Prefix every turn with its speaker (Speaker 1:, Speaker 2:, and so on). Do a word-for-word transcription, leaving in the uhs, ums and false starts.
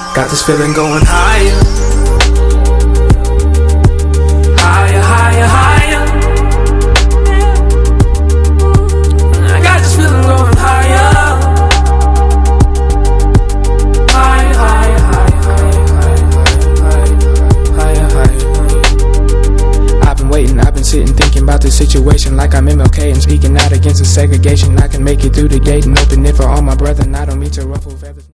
Speaker 1: Got this feeling going higher, higher, higher, higher. I got this feeling going higher, higher, higher, higher, higher, higher, higher. I've been waiting, I've been sitting thinking about this situation like I'm M L K and speaking out against the segregation. I can make it through the gate and open it for all my brethren. I don't mean to ruffle feathers.